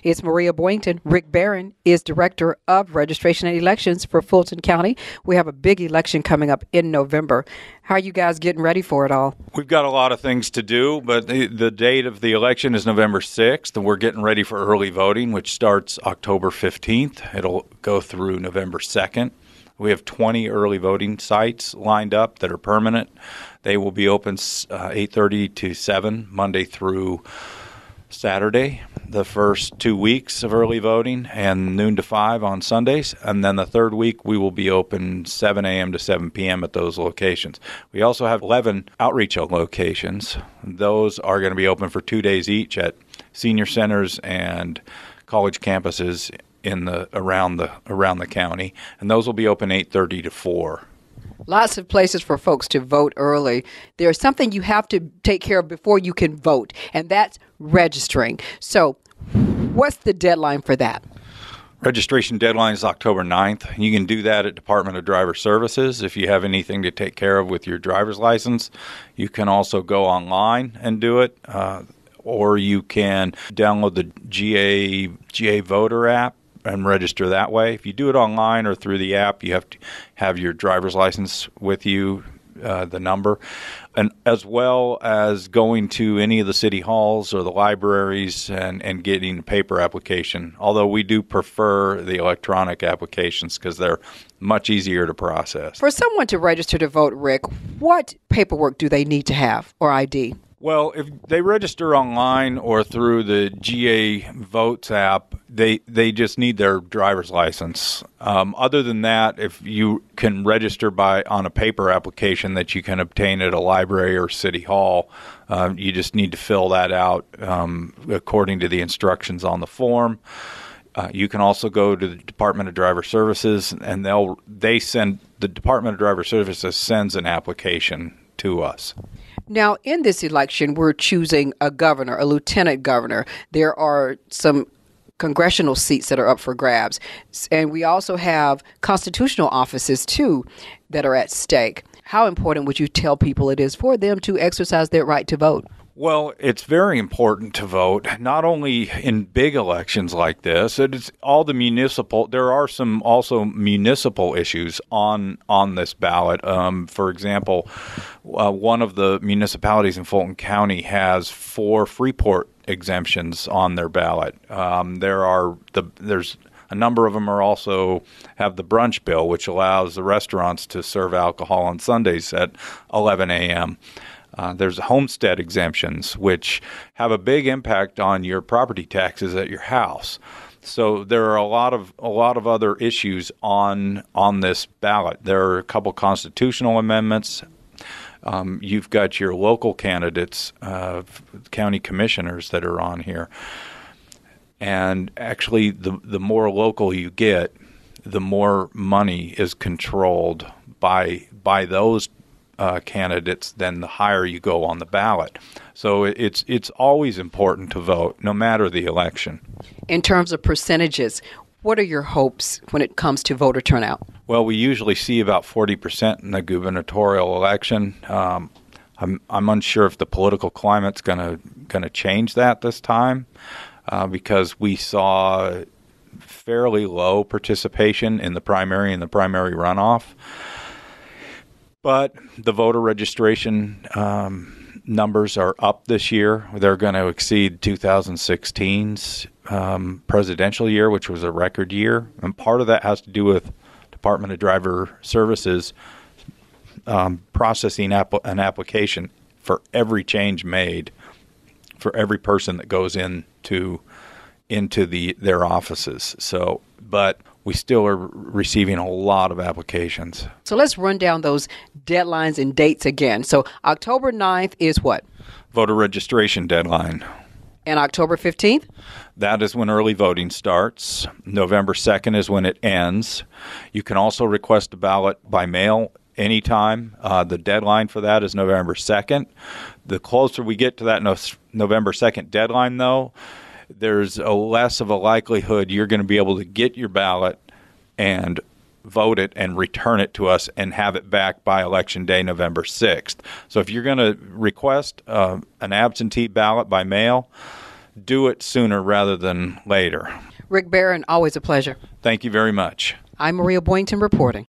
It's Maria Boynton. Rick Barron is Director of Registration and Elections for Fulton County. We have a big election coming up in November. How are you guys getting ready for it all? We've got a lot of things to do, but the date of the election is November 6th, and we're getting ready for early voting, which starts October 15th. It'll go through November 2nd. We have 20 early voting sites lined up that are permanent. They will be open 8:30 to 7, Monday through Saturday, the first 2 weeks of early voting, and noon to 5 on Sundays. And then the third week, we will be open 7 a.m. to 7 p.m. at those locations. We also have 11 outreach locations. Those are going to be open for 2 days each at senior centers and college campuses around the county, and those will be open 8:30 to 4. Lots of places for folks to vote early. There's something you have to take care of before you can vote, and that's registering. So what's the deadline for that? Registration deadline is October 9th. You can do that at Department of Driver Services. If you have anything to take care of with your driver's license, you can also go online and do it, or you can download the GA Voter app and register that way. If you do it online or through the app, you have to have your driver's license with you, the number, and as well as going to any of the city halls or the libraries and getting a paper application, although we do prefer the electronic applications because they're much easier to process. For someone to register to vote, Rick, what paperwork do they need to have or ID? Well, if they register online or through the GA Votes app, they just need their driver's license. Other than that, if you can register on a paper application that you can obtain at a library or city hall, you just need to fill that out according to the instructions on the form. You can also go to the Department of Driver Services, and the Department of Driver Services sends an application to us. Now, in this election, we're choosing a governor, a lieutenant governor. There are some congressional seats that are up for grabs. And we also have constitutional offices, too, that are at stake. How important would you tell people it is for them to exercise their right to vote? Well, it's very important to vote, not only in big elections like this. It's all the municipal. There are some also municipal issues on this ballot. For example, one of the municipalities in Fulton County has 4 Freeport exemptions on their ballot. There's a number of them also have the brunch bill, which allows the restaurants to serve alcohol on Sundays at 11 a.m. There's homestead exemptions, which have a big impact on your property taxes at your house. So there are a lot of other issues on this ballot. There are a couple constitutional amendments. You've got your local candidates, county commissioners that are on here. And actually, the more local you get, the more money is controlled by those candidates, then the higher you go on the ballot. So it's always important to vote, no matter the election. In terms of percentages, what are your hopes when it comes to voter turnout? Well, we usually see about 40% in the gubernatorial election. I'm unsure if the political climate's going to change that this time, because we saw fairly low participation in the primary and the primary runoff. But the voter registration numbers are up this year. They're going to exceed 2016's presidential year, which was a record year. And part of that has to do with Department of Driver Services processing an application for every change made for every person that goes into their offices. So, but we still are receiving a lot of applications. So let's run down those deadlines and dates again. So October 9th is what? Voter registration deadline. And October 15th? That is when early voting starts. November 2nd is when it ends. You can also request a ballot by mail anytime. The deadline for that is November 2nd. The closer we get to that November 2nd deadline, though, there's less of a likelihood you're going to be able to get your ballot and vote it and return it to us and have it back by Election Day, November 6th. So if you're going to request an absentee ballot by mail, do it sooner rather than later. Rick Barron, always a pleasure. Thank you very much. I'm Maria Boynton reporting.